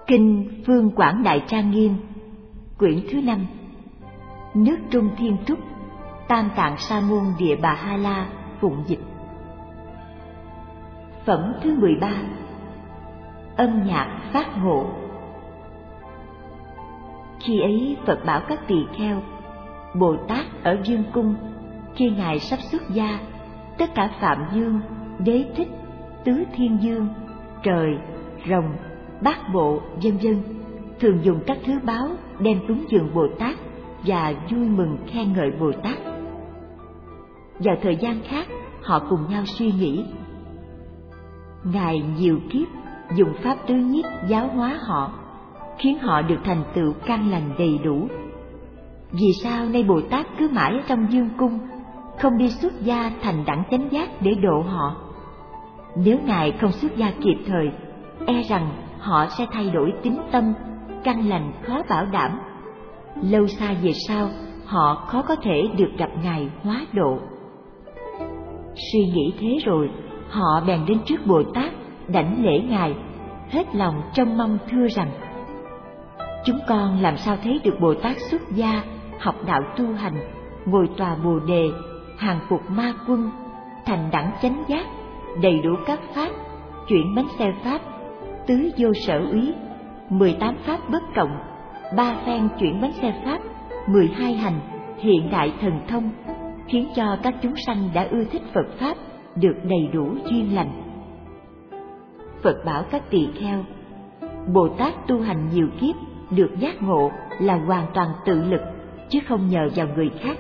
Kinh Phương Quảng Đại Trang Nghiêm, quyển thứ 5, nước Trung Thiên Trúc, Tam Tạng Sa Môn Địa Bà Ha La phụng dịch. Phẩm thứ 13, âm nhạc phát ngộ. Khi ấy Phật bảo các tỳ kheo, Bồ Tát ở Dương Cung, khi Ngài sắp xuất gia, tất cả Phạm Dương, Đế Thích, Tứ Thiên Dương, Trời, Rồng, Bát Bộ, vân vân, thường dùng các thứ báu đem cúng dường Bồ Tát và vui mừng khen ngợi Bồ Tát. Vào thời gian khác, họ cùng nhau suy nghĩ, Ngài nhiều kiếp dùng pháp tứ nhiếp giáo hóa họ, khiến họ được thành tựu căn lành đầy đủ. Vì sao nay Bồ Tát cứ mãi ở trong Dương Cung, không đi xuất gia thành đẳng chánh giác để độ họ? Nếu Ngài không xuất gia kịp thời, e rằng họ sẽ thay đổi tín tâm, căn lành khó bảo đảm. Lâu xa về sau, họ khó có thể được gặp Ngài hóa độ. Suy nghĩ thế rồi, họ bèn đến trước Bồ Tát, đảnh lễ Ngài, hết lòng trông mong thưa rằng: chúng con làm sao thấy được Bồ Tát xuất gia, học đạo tu hành, ngồi tòa Bồ Đề, hàng phục ma quân, thành đẳng chánh giác, đầy đủ các pháp, chuyển bánh xe pháp, tứ vô sở úy, 18 pháp bất cộng, 3 phen chuyển bánh xe pháp, 12 hành hiện đại thần thông, khiến cho các chúng sanh đã ưa thích Phật pháp được đầy đủ duyên lành. Phật bảo các tỳ kheo, Bồ Tát tu hành nhiều kiếp được giác ngộ là hoàn toàn tự lực, chứ không nhờ vào người khác.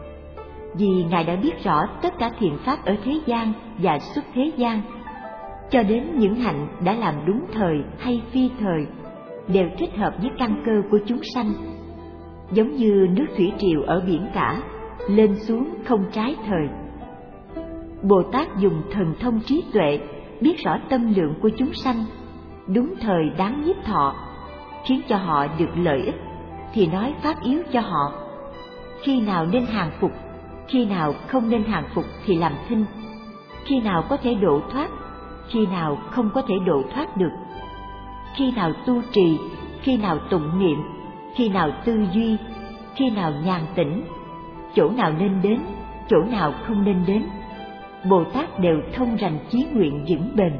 Vì Ngài đã biết rõ tất cả thiện pháp ở thế gian và xuất thế gian, cho đến những hạnh đã làm đúng thời hay phi thời, đều thích hợp với căn cơ của chúng sanh. Giống như nước thủy triều ở biển cả, lên xuống không trái thời. Bồ Tát dùng thần thông trí tuệ, biết rõ tâm lượng của chúng sanh, đúng thời đáng nhiếp thọ, khiến cho họ được lợi ích, thì nói pháp yếu cho họ. Khi nào nên hàng phục, khi nào không nên hàng phục thì làm thinh. Khi nào có thể độ thoát, khi nào không có thể độ thoát được. Khi nào tu trì, khi nào tụng niệm, khi nào tư duy, khi nào nhàn tĩnh, chỗ nào nên đến, chỗ nào không nên đến. Bồ Tát đều thông rành chí nguyện vững bền.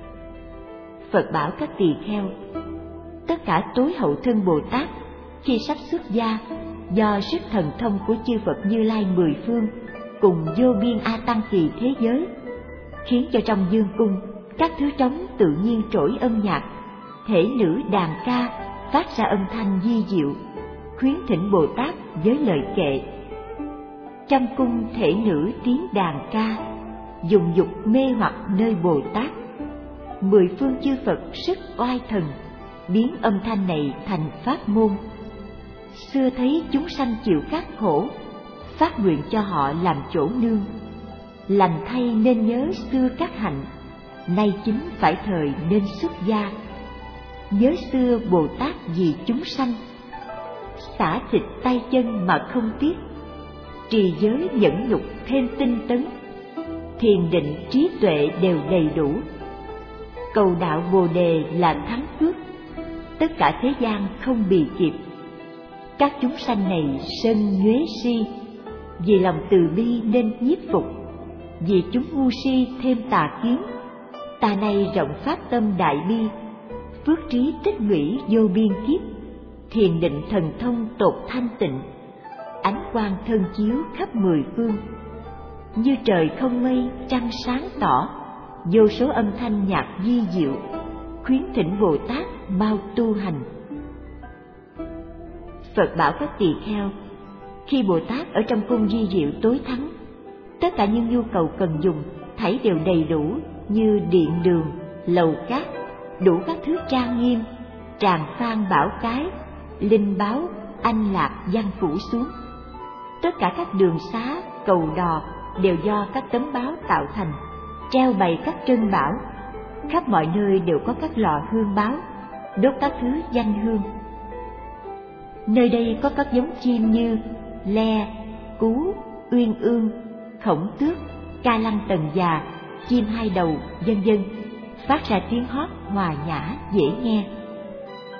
Phật bảo các tỳ kheo, tất cả tối hậu thân Bồ Tát khi sắp xuất gia, do sức thần thông của chư Phật Như Lai mười phương cùng vô biên A Tăng kỳ thế giới, khiến cho trong Dương Cung các thứ trống tự nhiên trỗi âm nhạc, thể nữ đàn ca phát ra âm thanh vi diệu, khuyến thỉnh Bồ Tát với lời kệ. Trong cung thể nữ tiếng đàn ca, dùng dục mê hoặc nơi Bồ Tát. Mười phương chư Phật sức oai thần, biến âm thanh này thành pháp môn. Xưa thấy chúng sanh chịu các khổ, phát nguyện cho họ làm chỗ nương. Lành thay nên nhớ xưa các hạnh, nay chính phải thời nên xuất gia. Nhớ xưa Bồ Tát vì chúng sanh, xả thịt tay chân mà không tiếc, trì giới nhẫn nhục thêm tinh tấn, thiền định trí tuệ đều đầy đủ. Cầu đạo Bồ Đề là thắng phước, tất cả thế gian không bì kịp. Các chúng sanh này sân nhuế si, vì lòng từ bi nên nhiếp phục. Vì chúng ngu si thêm tà kiến, ta nay rộng phát tâm đại bi, phước trí tích lũy vô biên kiếp, thiền định thần thông tột thanh tịnh, ánh quang thân chiếu khắp mười phương. Như trời không mây trăng sáng tỏ, vô số âm thanh nhạc vi diệu, khuyến thỉnh Bồ Tát mau tu hành. Phật bảo các tỳ kheo, khi Bồ Tát ở trong cung vi diệu tối thắng, tất cả những nhu cầu cần dùng thảy đều đầy đủ, như điện đường, lầu cát, đủ các thứ trang nghiêm, tràng phan bảo cái, linh báo, anh lạc văn phủ xuống. Tất cả các đường xá, cầu đò đều do các tấm báo tạo thành, treo bày các trân bảo. Khắp mọi nơi đều có các lò hương báo, đốt các thứ danh hương. Nơi đây có các giống chim như le, cú, uyên ương, khổng tước, ca lăng tần già, chim hai đầu, vân vân, phát ra tiếng hót hòa nhã dễ nghe.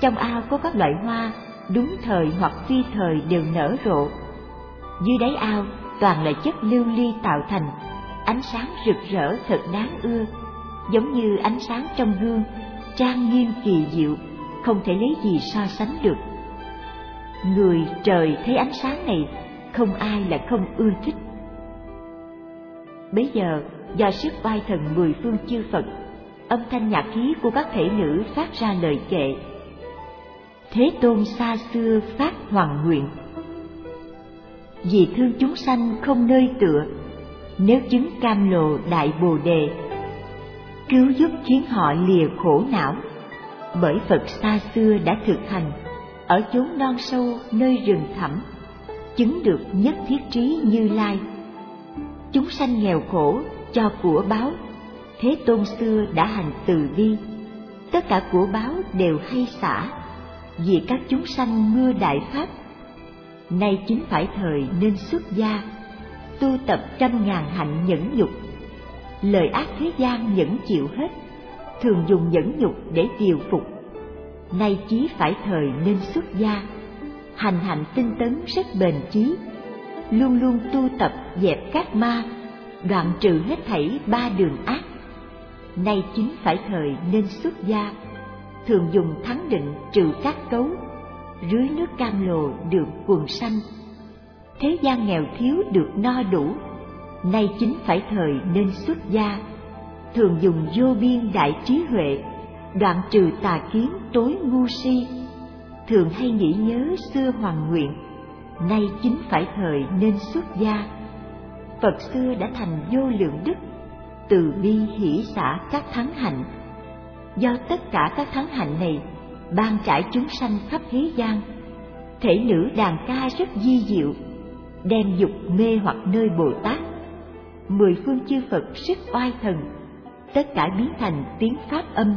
Trong ao có các loại hoa, đúng thời hoặc phi thời đều nở rộ. Dưới đáy ao toàn là chất lưu ly tạo thành, ánh sáng rực rỡ thật đáng ưa, giống như ánh sáng trong gương, trang nghiêm kỳ diệu, không thể lấy gì so sánh được. Người trời thấy ánh sáng này, không ai là không ưa thích. Bấy giờ, do sức oai thần 10 phương chư Phật, âm thanh nhạc khí của các thể nữ phát ra lời kệ. Thế Tôn xa xưa phát hoằng nguyện, vì thương chúng sanh không nơi tựa, nếu chứng cam lồ đại bồ đề, cứu giúp khiến họ lìa khổ não. Bởi Phật xa xưa đã thực hành, ở chốn non sâu nơi rừng thẳm, chứng được nhất thiết trí Như Lai. Chúng sanh nghèo khổ cho của báo, Thế Tôn xưa đã hành từ bi, tất cả của báo đều hay xả, vì các chúng sanh mưa đại pháp. Nay chính phải thời nên xuất gia, tu tập 100.000 hạnh nhẫn nhục. Lời ác thế gian nhẫn chịu hết, thường dùng nhẫn nhục để điều phục. Nay chí phải thời nên xuất gia, hành hạnh tinh tấn rất bền chí, luôn luôn tu tập dẹp các ma, đoạn trừ hết thảy 3 đường ác. Nay chính phải thời nên xuất gia, thường dùng thắng định trừ các cấu, rưới nước cam lồ được quần sanh. Thế gian nghèo thiếu được no đủ, nay chính phải thời nên xuất gia, thường dùng vô biên đại trí huệ, đoạn trừ tà kiến tối ngu si. Thường hay nghĩ nhớ xưa hoàng nguyện, nay chính phải thời nên xuất gia. Phật xưa đã thành vô lượng đức, từ bi hỷ xả các thắng hạnh. Do tất cả các thắng hạnh này ban trải chúng sanh khắp thế gian, thể nữ đàn ca rất di diệu, đem dục mê hoặc nơi Bồ Tát. 10 phương chư Phật sức oai thần, tất cả biến thành tiếng pháp âm.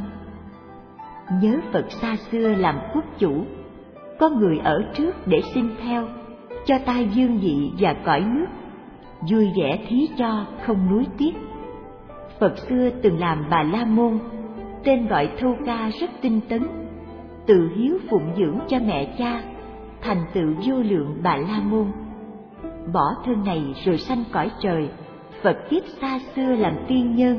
Nhớ Phật xa xưa làm quốc chủ, có người ở trước để xin theo, cho tai dương vị và cõi nước, vui vẻ thí cho không nuối tiếc. Phật xưa từng làm Bà La Môn, tên gọi thâu ca rất tinh tấn, tự hiếu phụng dưỡng cho mẹ cha, thành tựu vô lượng Bà La Môn. Bỏ thân này rồi sanh cõi trời, Phật kiếp xa xưa làm tiên nhân.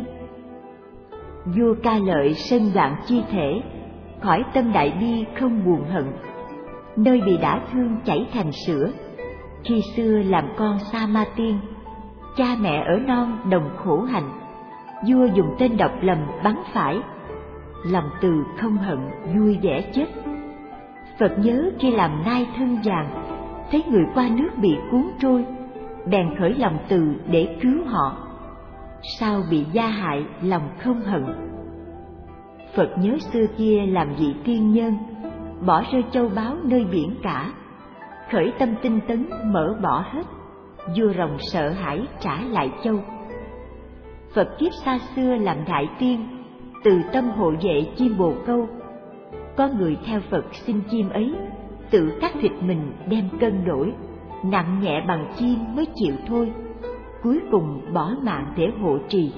Vua Ca Lợi sân đoạn chi thể, khỏi tâm đại bi không buồn hận, nơi bị đả thương chảy thành sữa. Khi xưa làm con Sa Ma Tiên, cha mẹ ở non đồng khổ hạnh, vua dùng tên độc lầm bắn phải, lòng từ không hận vui vẻ chết. Phật nhớ khi làm nai thân vàng, thấy người qua nước bị cuốn trôi, bèn khởi lòng từ để cứu họ. Sau bị gia hại lòng không hận. Phật nhớ xưa kia làm vị tiên nhân, bỏ rơi châu báu nơi biển cả, khởi tâm tinh tấn mở bỏ hết, vua rồng sợ hãi trả lại châu. Phật kiếp xa xưa làm đại tiên, từ tâm hộ vệ chim bồ câu. Có người theo Phật xin chim ấy, tự cắt thịt mình đem cân đổi, nặng nhẹ bằng chim mới chịu thôi, cuối cùng bỏ mạng để hộ trì.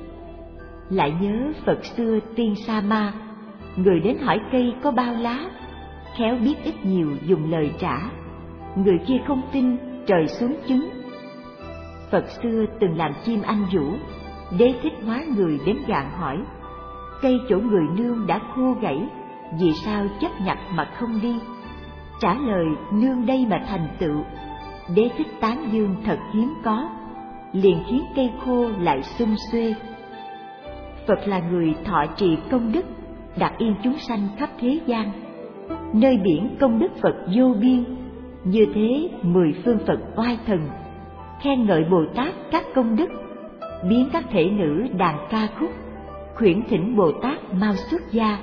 Lại nhớ Phật xưa tiên Sa Ma, người đến hỏi cây có bao lá, khéo biết ít nhiều dùng lời trả, người kia không tin trời xuống chứng. Phật xưa từng làm chim anh vũ, Đế Thích hóa người đến gạn hỏi, cây chỗ người nương đã khô gãy, vì sao chấp nhặt mà không đi? Trả lời nương đây mà thành tựu, Đế Thích tán dương thật hiếm có, liền khiến cây khô lại sum xuê. Phật là người thọ trì công đức, đặt yên chúng sanh khắp thế gian. Nơi biển công đức Phật vô biên, như thế 10 phương Phật oai thần, khen ngợi Bồ Tát các công đức, biến các thể nữ đàn ca khúc, khuyển thỉnh Bồ Tát mau xuất gia.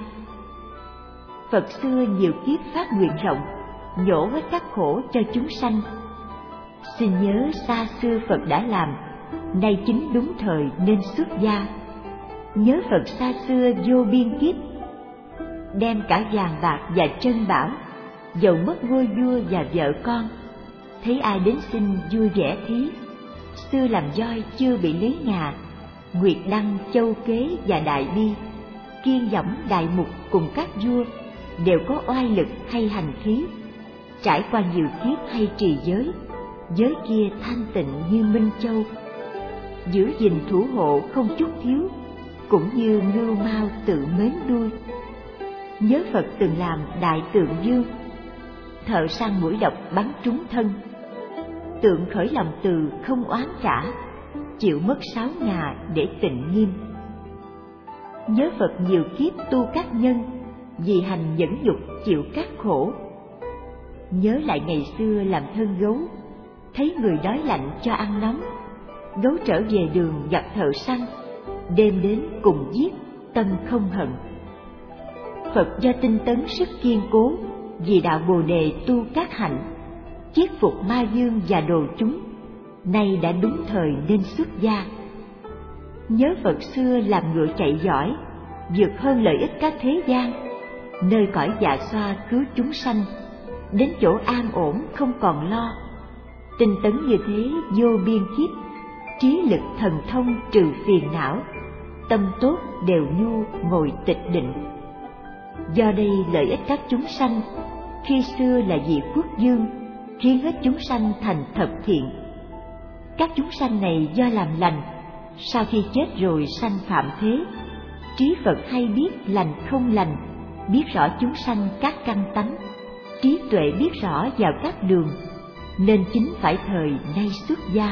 Phật xưa nhiều kiếp phát nguyện rộng, nhổ hết các khổ cho chúng sanh. Xin nhớ xa xưa Phật đã làm, nay chính đúng thời nên xuất gia. Nhớ Phật xa xưa vô biên kiếp, đem cả vàng bạc và trân bảo, dầu mất ngôi vua và vợ con, thấy ai đến xin vui vẻ thí. Xưa làm voi chưa bị lấy ngà, Nguyệt Đăng, Châu Kế và Đại Bi, Kiên Dõng Đại Mục cùng các vua, đều có oai lực hay hành khí, trải qua nhiều kiếp hay trì giới, giới kia thanh tịnh như Minh Châu, giữ gìn thủ hộ không chút thiếu, cũng như ngưu mao tự mến nuôi. Nhớ Phật từng làm đại tượng dương, thợ săn mũi độc bắn trúng thân, tượng khởi lòng từ không oán trả, chịu mất 6 ngà để tịnh nghiêm. Nhớ Phật nhiều kiếp tu các nhân, vì hành nhẫn nhục chịu các khổ. Nhớ lại ngày xưa làm thân gấu, thấy người đói lạnh cho ăn nóng, gấu trở về đường gặp thợ săn, đêm đến cùng giết, tâm không hận. Phật do tinh tấn sức kiên cố, vì đạo Bồ Đề tu các hạnh, chiết phục ma dương và đồ chúng, nay đã đúng thời nên xuất gia. Nhớ Phật xưa làm ngựa chạy giỏi, vượt hơn lợi ích các thế gian, nơi cõi dạ xoa cứu chúng sanh, đến chỗ an ổn không còn lo. Tinh tấn như thế vô biên kiếp, trí lực thần thông trừ phiền não, tâm tốt đều nhu ngồi tịch định. Do đây lợi ích các chúng sanh, khi xưa là vị quốc dương, khiến hết chúng sanh thành thập thiện. Các chúng sanh này do làm lành, sau khi chết rồi sanh phạm thế. Trí Phật hay biết lành không lành, biết rõ chúng sanh các căn tánh, trí tuệ biết rõ vào các đường, nên chính phải thời nay xuất gia.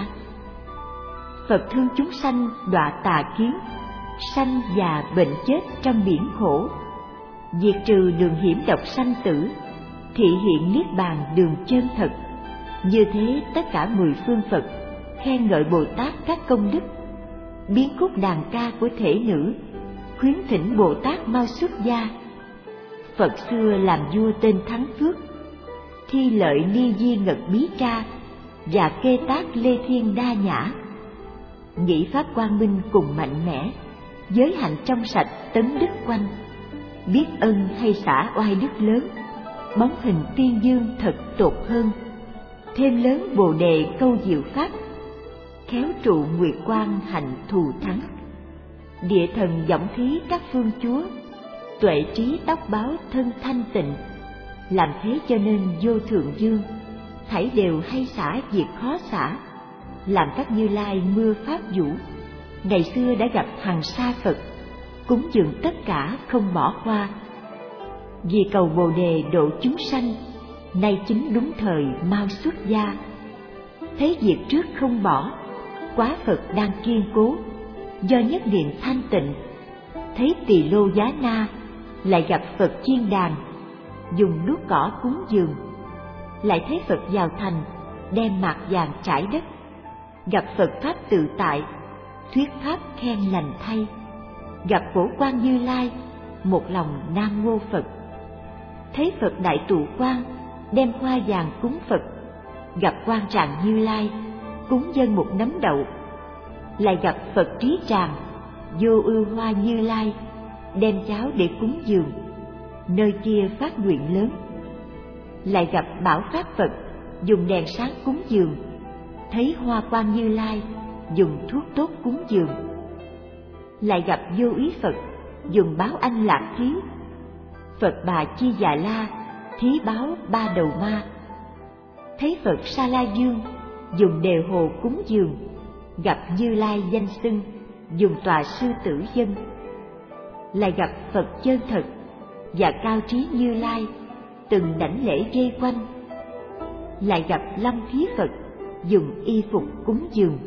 Phật thương chúng sanh đọa tà kiến, sanh già bệnh chết trong biển khổ, diệt trừ đường hiểm độc sanh tử, thị hiện niết bàn đường chân thật. Như thế tất cả 10 phương Phật khen ngợi Bồ Tát các công đức, biến khúc đàn ca của thể nữ, khuyến thỉnh Bồ Tát mau xuất gia. Phật xưa làm vua tên Thắng Phước, thi lợi Ni Di Ngật Bí Ca và Kê Tác Lê Thiên Đa Nhã. Nghĩ pháp quang minh cùng mạnh mẽ, giới hạnh trong sạch tấn đức quanh, biết ân hay xả oai đức lớn, bóng hình tiên dương thật tột hơn, thêm lớn Bồ Đề câu diệu pháp, khéo trụ nguyệt quang hạnh thù thắng. Địa thần giọng thí các phương chúa, tuệ trí tóc báo thân thanh tịnh, làm thế cho nên vô thượng dương, thảy đều hay xả việc khó xả, làm các Như Lai mưa pháp vũ. Ngày xưa đã gặp hằng sa Phật, cúng dường tất cả không bỏ qua. Vì cầu Bồ Đề độ chúng sanh, nay chính đúng thời mau xuất gia. Thấy việc trước không bỏ, quá Phật đang kiên cố, do nhất niệm thanh tịnh. Thấy Tỳ Lô Giá Na, lại gặp Phật chiên đàn, dùng đuốc cỏ cúng dường. Lại thấy Phật vào thành, đem mạc vàng trải đất. Gặp Phật pháp tự tại, thuyết pháp khen lành thay. Gặp Phổ Quang Như Lai, một lòng nam mô Phật. Thấy Phật đại trụ quang, đem hoa vàng cúng Phật. Gặp Quan Tràng Như Lai, cúng dâng một nắm đậu. Lại gặp Phật Trí Tràng, vô ưu hoa Như Lai, đem cháo để cúng dường, nơi kia phát nguyện lớn. Lại gặp Bảo Pháp Phật, dùng đèn sáng cúng dường. Thấy Hoa Quang Như Lai, dùng thuốc tốt cúng dường. Lại gặp Vô Ý Phật, dùng báo anh lạc thí. Phật Bà Chi Già La, thí báo 3 đầu ma. Thấy Phật Sa La Dương, dùng đề hồ cúng dường. Gặp Như Lai danh xưng, dùng tòa sư tử dân. Lại gặp Phật chân thật và cao trí Như Lai, từng đảnh lễ dây quanh. Lại gặp Long Thí Phật, dùng y phục cúng dường.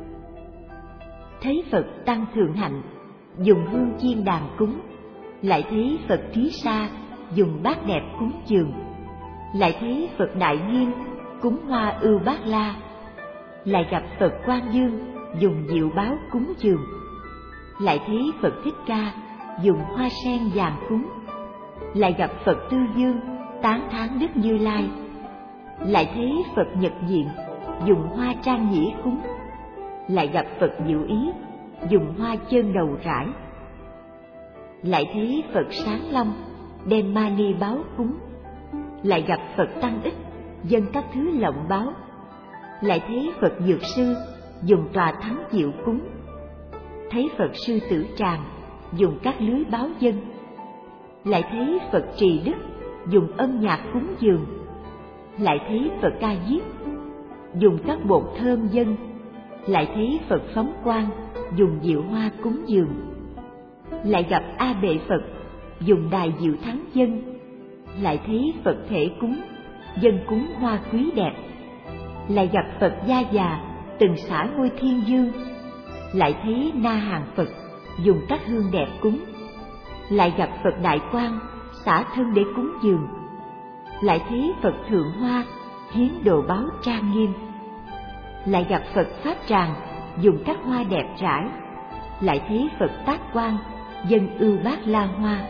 Thấy Phật Tăng Thượng Hạnh, dùng hương chiên đàn cúng. Lại thấy Phật Thí Sa, dùng bát đẹp cúng dường. Lại thấy Phật Đại Nghiêm, cúng hoa ưu bát la. Lại gặp Phật Quan Dương, dùng diệu báo cúng dường. Lại thấy Phật Thích Ca, dùng hoa sen vàng cúng. Lại gặp Phật Tư Dương, tán thán Đức Như Lai. Lại thấy Phật Nhật Diện, dùng hoa trang nhĩ cúng. Lại gặp Phật Diệu Ý, dùng hoa chân đầu rải. Lại thấy Phật Sáng Long, đem mani báo cúng. Lại gặp Phật Tăng Ích, dâng các thứ lộng báo. Lại thấy Phật Dược Sư, dùng tòa thắng diệu cúng. Thấy Phật Sư Tử Tràng, dùng các lưới báo dân. lại thấy Phật trì đức, dùng âm nhạc cúng dường. Lại thấy Phật ca diếp, dùng các bột thơm dâng. Lại thấy Phật phóng quang, dùng diệu hoa cúng dường. Lại gặp A Bệ Phật, dùng đài diệu thắng dâng. Lại thấy Phật thể cúng, dâng cúng hoa quý đẹp. Lại gặp Phật Gia Già, từng xả ngôi thiên dương. Lại thấy Na Hàng Phật, dùng các hương đẹp cúng. Lại gặp Phật Đại Quang, xả thân để cúng dường. Lại thấy Phật Thượng Hoa, hiến đồ báo trang nghiêm. Lại gặp Phật Pháp Tràng, dùng các hoa đẹp rải. Lại thấy Phật Tác Quang, dâng ưu bát la hoa.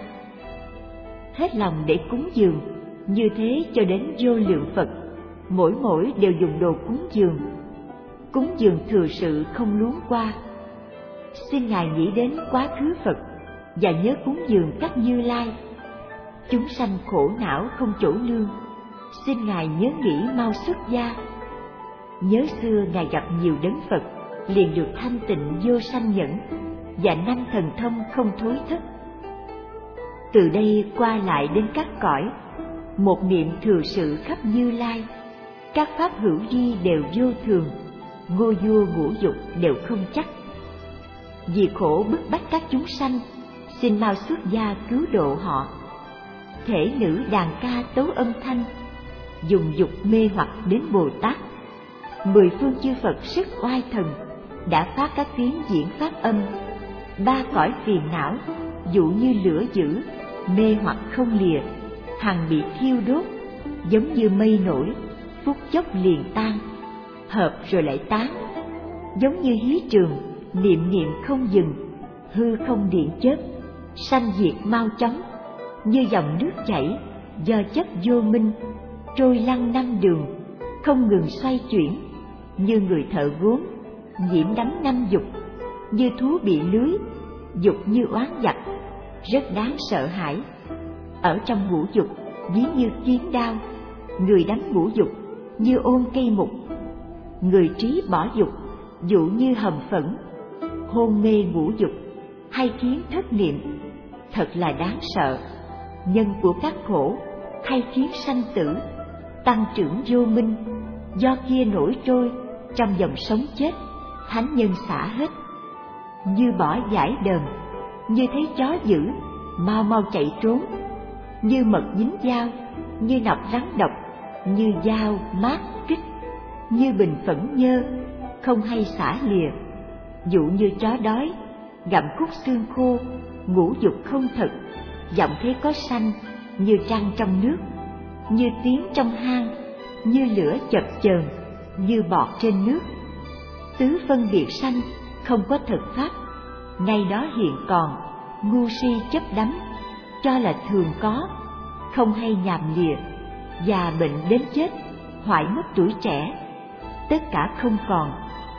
Hết lòng để cúng dường, như thế cho đến vô lượng Phật, mỗi đều dùng đồ cúng dường. Cúng dường thừa sự không luống qua. Xin Ngài nghĩ đến quá khứ Phật và nhớ cúng dường các Như Lai. Chúng sanh khổ não không chỗ lương, xin Ngài nhớ nghĩ mau xuất gia. Nhớ xưa Ngài gặp nhiều đấng Phật, liền được thanh tịnh vô sanh nhẫn, và 5 thần thông không thối thất. Từ đây qua lại đến các cõi, một niệm thừa sự khắp Như Lai. Các pháp hữu vi đều vô thường, ngô vua ngũ dục đều không chắc. Vì khổ bức bách các chúng sanh, xin mau xuất gia cứu độ họ. Thể nữ đàn ca tấu âm thanh, dùng dục mê hoặc đến Bồ Tát. 10 phương chư Phật sức oai thần, đã phát các tiếng diễn pháp âm. 3 cõi phiền não, dụ như lửa dữ, mê hoặc không lìa, hằng bị thiêu đốt, giống như mây nổi, phút chốc liền tan, hợp rồi lại tán. Giống như hí trường, niệm niệm không dừng, hư không điện chớp, sanh diệt mau chóng. Như dòng nước chảy, do chất vô minh, trôi lăn 5 đường, không ngừng xoay chuyển. Như người thợ gốm, nhiễm đắm 5 dục, như thú bị lưới, dục như oán giặc, rất đáng sợ hãi. Ở trong ngũ dục, ví như kiếm đao, người đánh ngũ dục như ôm cây mục. Người trí bỏ dục, dụ như hầm phẫn, hôn mê ngũ dục, hay khiến thất niệm, thật là đáng sợ. Nhân của các khổ, hay khiến sanh tử, tăng trưởng vô minh, do kia nổi trôi, trong dòng sống chết, thánh nhân xả hết. Như bỏ giải đờm, như thấy chó dữ, mau mau chạy trốn. Như mật dính dao, như nọc rắn độc, như dao mát kích. Như bình phẫn nhơ, không hay xả lìa. Dụ như chó đói, gặm khúc xương khô, ngũ dục không thật, giọng thế có sanh, như trăng trong nước, như tiếng trong hang, như lửa chập chờn, như bọt trên nước. Tứ phân biệt sanh, không có thực pháp, ngay đó hiện còn, ngu si chấp đắm, cho là thường có, không hay nhàm lìa, già bệnh đến chết, hoại mất tuổi trẻ, tất cả không còn.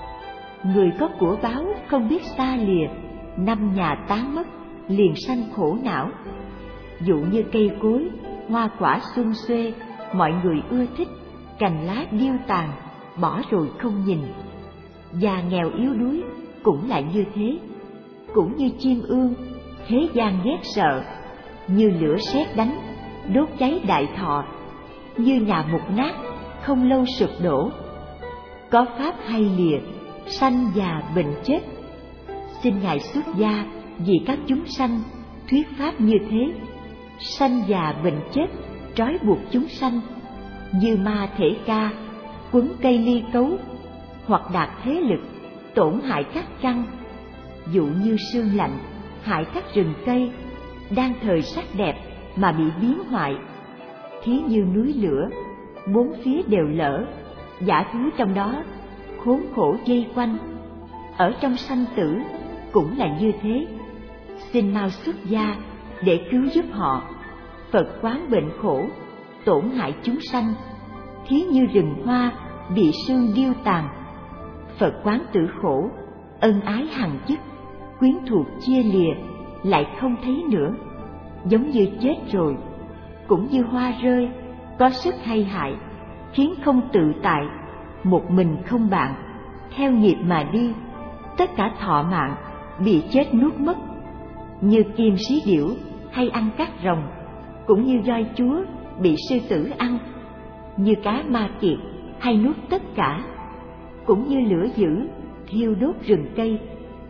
Người có của báo không biết xa lìa, 5 nhà tán mất, liền sanh khổ não. Dụ như cây cối, hoa quả sum xuê, mọi người ưa thích, cành lá điêu tàn, bỏ rồi không nhìn. Già nghèo yếu đuối cũng lại như thế. Cũng như chim ương, thế gian ghét sợ, như lửa sét đánh, đốt cháy đại thọ. Như nhà mục nát, không lâu sụp đổ. Có pháp hay lìa, sanh già bệnh chết. Xin Ngài xuất gia vì các chúng sanh, thuyết pháp như thế. Sanh già bệnh chết, trói buộc chúng sanh. Như ma thể ca, quấn cây ly cấu, hoặc đạt thế lực, tổn hại các căn. Dụ như sương lạnh, hại các rừng cây, đang thời sắc đẹp mà bị biến hoại. Thí như núi lửa, 4 phía đều lở, dã thú trong đó, khốn khổ dây quanh. Ở trong sanh tử cũng là như thế. Xin mau xuất gia để cứu giúp họ. Phật quán bệnh khổ, tổn hại chúng sanh. Thí như rừng hoa bị sương điêu tàn. Phật quán tử khổ, ân ái hằng chức, quyến thuộc chia lìa, lại không thấy nữa. Giống như chết rồi, cũng như hoa rơi, có sức hay hại, khiến không tự tại, một mình không bạn, theo nghiệp mà đi, tất cả thọ mạng bị chết nuốt mất. Như kim sí điểu, hay ăn cát rồng, cũng như voi chúa bị sư tử ăn, như cá ma kiệt hay nuốt tất cả, cũng như lửa dữ thiêu đốt rừng cây.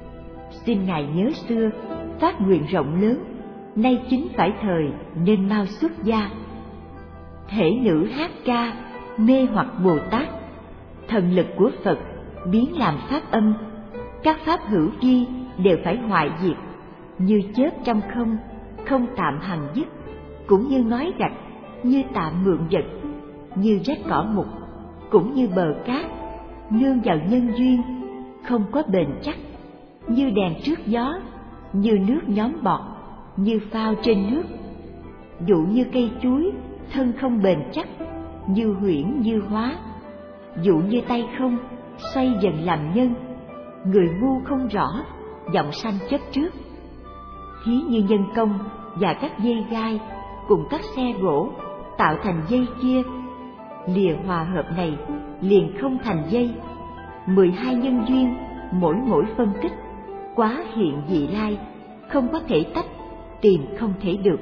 Xin Ngài nhớ xưa, phát nguyện rộng lớn, nay chính phải thời nên mau xuất gia. Thể nữ hát ca mê hoặc Bồ Tát, thần lực của Phật biến làm pháp âm, các pháp hữu vi đều phải hoại diệt, như chớp trong không, không tạm hằng dứt, cũng như ngói gạch, như tạm mượn vật, như rách cỏ mục, cũng như bờ cát, nương vào nhân duyên, không có bền chắc, như đèn trước gió, như nước nhóm bọt, như phao trên nước. Dụ như cây chuối, thân không bền chắc, như huyễn như hóa. Dụ như tay không, xoay dần làm nhân, người ngu không rõ, giọng sanh chấp trước. Thí như nhân công và các dây gai cùng các xe gỗ tạo thành dây kia, lìa hòa hợp này liền không thành dây. 12 nhân duyên mỗi phân tích, quá hiện vị lai, không có thể tách, tìm không thể được.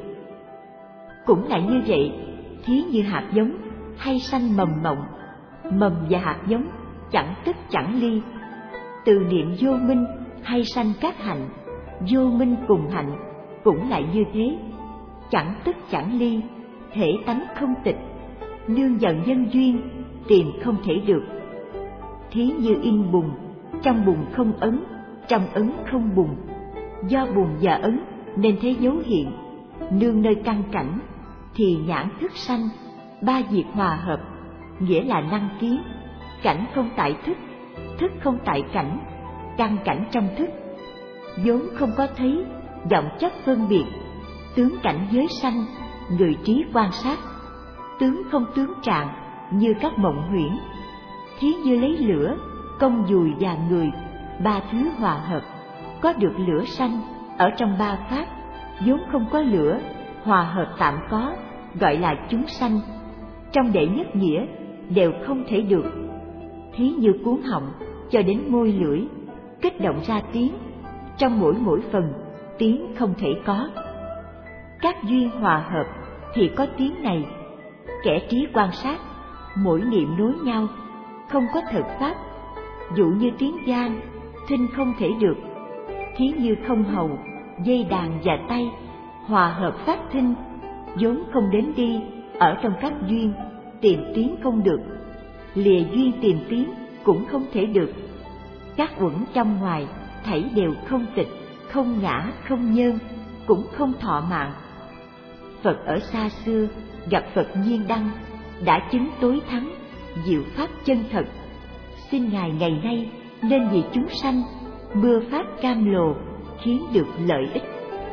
Cũng lại như vậy, thí như hạt giống hay sanh mầm mộng, mầm và hạt giống chẳng tức chẳng ly. Từ niệm vô minh hay sanh các hạnh, vô minh cùng hạnh cũng lại như thế, chẳng tức chẳng ly, thể tánh không tịch, nương vào nhân duyên tìm không thể được. Thí như in bùn, trong bùn không ấn, trong ấn không bùn, do bùn và ấn nên thế dấu hiện, nương nơi căn cảnh thì nhãn thức sanh, ba diệt hòa hợp, nghĩa là năng kiến. Cảnh không tại thức, thức không tại cảnh, căn cảnh trong thức, vốn không có thấy, vọng chấp phân biệt, tướng cảnh giới sanh, người trí quan sát, tướng không tướng trạng, như các mộng huyễn. Thí như lấy lửa, công dùi và người, ba thứ hòa hợp, có được lửa sanh ở trong ba pháp, vốn không có lửa, hòa hợp tạm có, gọi là chúng sanh. Trong đệ nhất nghĩa đều không thể được. Thí như cuốn họng cho đến môi lưỡi, kích động ra tiếng, trong mỗi phần tiếng không thể có. Các duyên hòa hợp thì có tiếng này. Kẻ trí quan sát, mỗi niệm nối nhau, không có thật pháp. Dụ như tiếng vang, thinh không thể được. Thí như không hầu, dây đàn và tay, hòa hợp phát thinh, vốn không đến đi, ở trong các duyên, tìm tiếng không được. Lìa duyên tìm tiếng cũng không thể được. Các uẩn trong ngoài, thảy đều không tịch, không ngã, không nhơn, cũng không thọ mạng. Phật ở xa xưa, gặp Phật Nhiên Đăng, đã chứng tối thắng, diệu pháp chân thật. Xin Ngài ngày nay nên vì chúng sanh, mưa pháp cam lồ, khiến được lợi ích.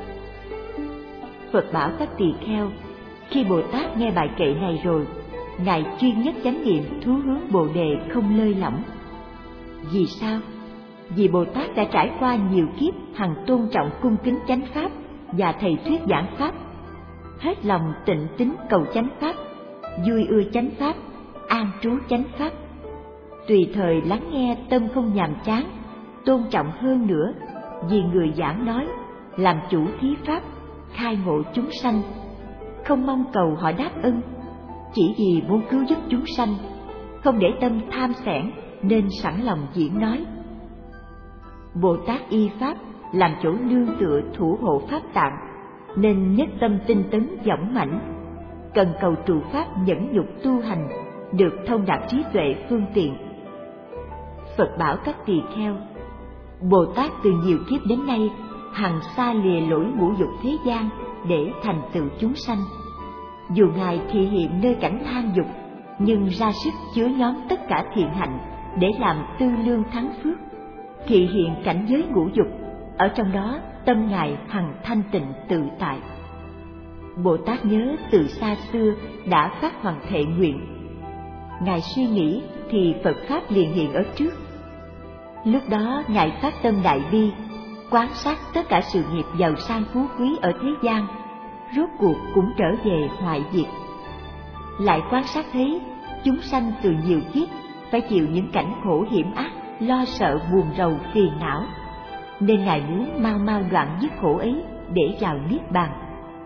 Phật bảo các tỳ kheo, khi Bồ Tát nghe bài kệ này rồi, Ngài chuyên nhất chánh niệm thú hướng Bồ Đề không lơi lỏng. Vì sao? Vì Bồ Tát đã trải qua nhiều kiếp hằng tôn trọng cung kính chánh pháp và thầy thuyết giảng pháp, hết lòng tịnh tín cầu chánh pháp, vui ưa chánh pháp, an trú chánh pháp. Tùy thời lắng nghe tâm không nhàm chán, tôn trọng hơn nữa vì người giảng nói, làm chủ thí pháp, khai ngộ chúng sanh, không mong cầu họ đáp ân, chỉ vì muốn cứu giúp chúng sanh, không để tâm tham xẻn nên sẵn lòng diễn nói. Bồ Tát y pháp làm chỗ nương tựa thủ hộ pháp tạng, nên nhất tâm tinh tấn dõng mãnh, cần cầu trụ pháp nhẫn nhục tu hành, được thông đạt trí tuệ phương tiện. Phật bảo các tỳ kheo, Bồ Tát từ nhiều kiếp đến nay hằng xa lìa lỗi ngũ dục thế gian để thành tựu chúng sanh. Dù Ngài thị hiện nơi cảnh tham dục, nhưng ra sức chứa nhóm tất cả thiện hạnh để làm tư lương thắng phước. Thị hiện cảnh giới ngũ dục, ở trong đó tâm Ngài hằng thanh tịnh tự tại. Bồ Tát nhớ từ xa xưa đã phát hoàng thệ nguyện. Ngài suy nghĩ thì Phật pháp liền hiện ở trước. Lúc đó Ngài phát tâm đại bi, quan sát tất cả sự nghiệp giàu sang phú quý ở thế gian, rốt cuộc cũng trở về hoại diệt. Lại quan sát thấy chúng sanh từ nhiều kiếp phải chịu những cảnh khổ hiểm ác, lo sợ buồn rầu phiền não, nên Ngài muốn mau mau đoạn dứt khổ ấy để vào niết bàn.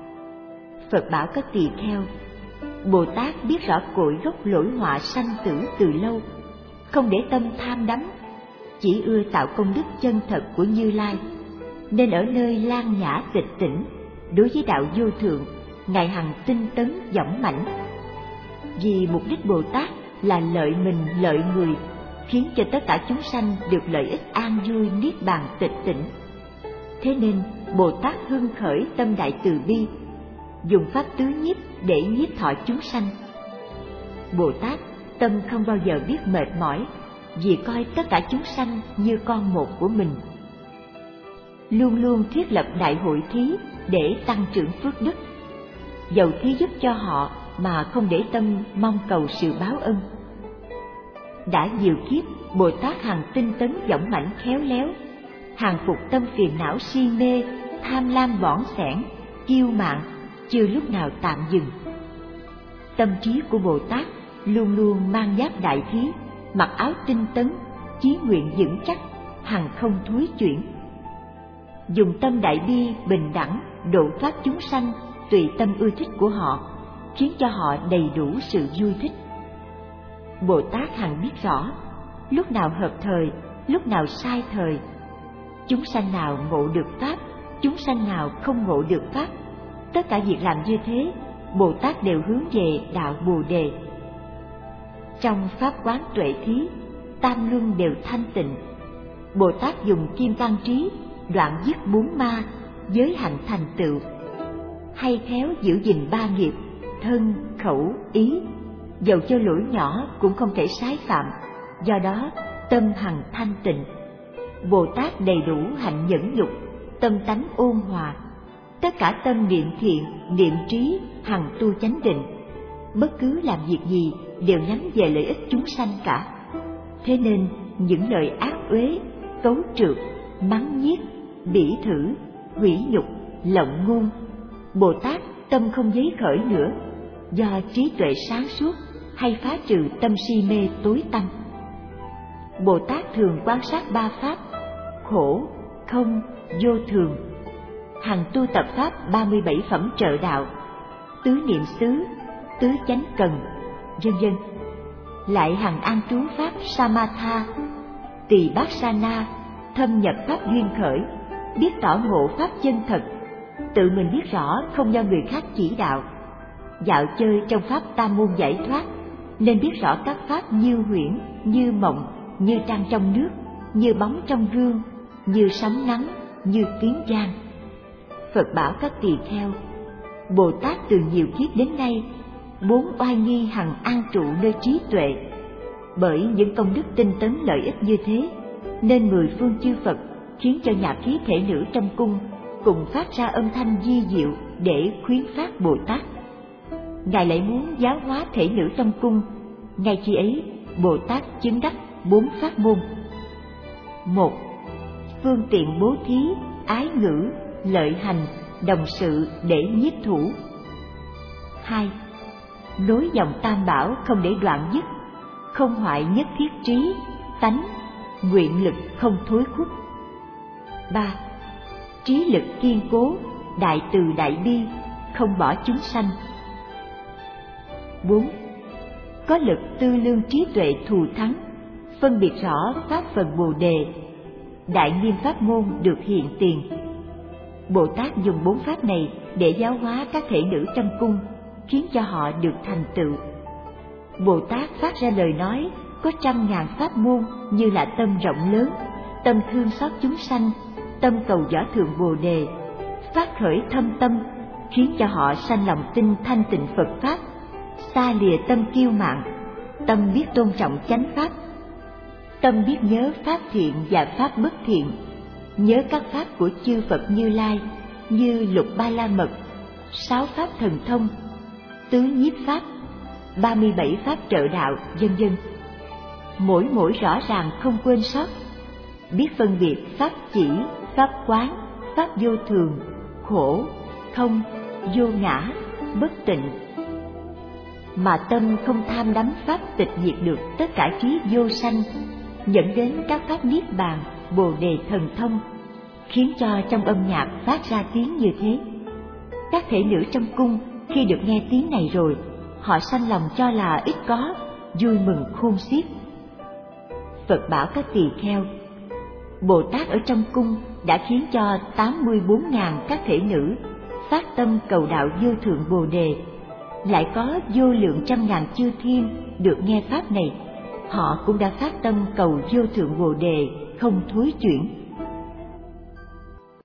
Phật bảo các tỳ kheo, Bồ Tát biết rõ cội gốc lỗi họa sanh tử từ lâu, không để tâm tham đắm, chỉ ưa tạo công đức chân thật của Như Lai, nên ở nơi lan nhã tịch tỉnh, đối với đạo vô thượng, Ngài hằng tinh tấn dõng mãnh. Vì mục đích Bồ Tát là lợi mình lợi người, khiến cho tất cả chúng sanh được lợi ích an vui niết bàn tịch tỉnh. Thế nên Bồ Tát hưng khởi tâm đại từ bi, dùng pháp tứ nhiếp để nhiếp thọ chúng sanh. Bồ Tát tâm không bao giờ biết mệt mỏi, vì coi tất cả chúng sanh như con một của mình. Luôn luôn thiết lập đại hội thí để tăng trưởng phước đức, dầu thí giúp cho họ mà không để tâm mong cầu sự báo ân. Đã nhiều kiếp, Bồ Tát hằng tinh tấn dõng mãnh khéo léo, hàng phục tâm phiền não si mê, tham lam bỏn sẻn, kiêu mạn, chưa lúc nào tạm dừng. Tâm trí của Bồ Tát luôn luôn mang giáp đại thí, mặc áo tinh tấn, chí nguyện vững chắc, hằng không thối chuyển. Dùng tâm đại bi bình đẳng độ pháp chúng sanh tùy tâm ưa thích của họ, khiến cho họ đầy đủ sự vui thích. Bồ Tát hằng biết rõ lúc nào hợp thời, lúc nào sai thời, chúng sanh nào ngộ được pháp, chúng sanh nào không ngộ được pháp. Tất cả việc làm như thế, Bồ Tát đều hướng về đạo Bồ Đề. Trong pháp quán tuệ thí, tam luân đều thanh tịnh. Bồ Tát dùng kim cang trí đoạn dứt bốn ma, giới hạnh thành tựu. Hay khéo giữ gìn ba nghiệp, thân, khẩu, ý, dầu cho lỗi nhỏ cũng không thể sái phạm, do đó tâm hằng thanh tịnh. Bồ Tát đầy đủ hạnh nhẫn nhục, tâm tánh ôn hòa, tất cả tâm niệm thiện, niệm trí hằng tu chánh định. Bất cứ làm việc gì đều nhắm về lợi ích chúng sanh cả. Thế nên những lời ác uế, cấu trược, mắng nhiếc, bỉ thử, hủy nhục, lộng ngôn, Bồ Tát tâm không giấy khởi nữa, do trí tuệ sáng suốt hay phá trừ tâm si mê tối tăm. Bồ Tát thường quan sát ba pháp: khổ, không, vô thường, hằng tu tập pháp 37 phẩm trợ đạo, tứ niệm xứ, tứ chánh cần, vân vân. Lại hằng an trú pháp Samatha, tỳ bát sana, thâm nhập pháp duyên khởi, biết tỏ ngộ pháp chân thật, tự mình biết rõ không do người khác chỉ đạo. Dạo chơi trong pháp tam môn giải thoát, nên biết rõ các pháp như huyễn, như mộng, như trăng trong nước, như bóng trong gương, như sấm nắng, như tiếng vang. Phật bảo các tỳ kheo, Bồ Tát từ nhiều kiếp đến nay, bốn oai nghi hằng an trụ nơi trí tuệ. Bởi những công đức tinh tấn lợi ích như thế, nên mười phương chư Phật khiến cho nhạc khí thể nữ trong cung cùng phát ra âm thanh di diệu để khuyến phát Bồ Tát. Ngài lại muốn giáo hóa thể nữ trong cung, ngay khi ấy Bồ Tát chứng đắc bốn pháp môn. 1. Phương tiện bố thí, ái ngữ, lợi hành, đồng sự để nhiếp thủ. 2. Nối dòng tam bảo không để đoạn dứt, không hoại nhất thiết trí, tánh, nguyện lực không thối khuất. 3. Trí lực kiên cố, đại từ đại bi, không bỏ chúng sanh. 4. Có lực tư lương trí tuệ thù thắng, phân biệt rõ pháp phần Bồ Đề, đại nghiêm pháp môn được hiện tiền. Bồ Tát dùng bốn pháp này để giáo hóa các thể nữ trong cung, khiến cho họ được thành tựu. Bồ Tát phát ra lời nói có 100.000 pháp môn, như là tâm rộng lớn, tâm thương xót chúng sanh, tâm cầu võ thượng Bồ Đề, phát khởi thâm tâm, khiến cho họ sanh lòng tin thanh tịnh Phật pháp, xa lìa tâm kiêu mạn, tâm biết tôn trọng chánh pháp, tâm biết nhớ pháp thiện và pháp bất thiện, nhớ các pháp của chư Phật Như Lai như Lục Ba La Mật, 6 pháp thần thông, tứ nhiếp pháp, 37 pháp trợ đạo, vân vân. Mỗi rõ ràng không quên sót, biết phân biệt pháp chỉ, pháp quán, pháp vô thường, khổ, không, vô ngã, bất tịnh. Mà tâm không tham đắm pháp tịch diệt được tất cả trí vô sanh, dẫn đến các pháp niết bàn, Bồ Đề thần thông, khiến cho trong âm nhạc phát ra tiếng như thế. Các thể nữ trong cung khi được nghe tiếng này rồi, họ sanh lòng cho là ít có, vui mừng khôn xiết. Phật bảo các tỳ kheo, Bồ Tát ở trong cung đã khiến cho 84.000 các thể nữ phát tâm cầu đạo vô thượng Bồ đề, lại có vô lượng trăm ngàn chư thiên được nghe pháp này, họ cũng đã phát tâm cầu vô thượng Bồ đề không thối chuyển.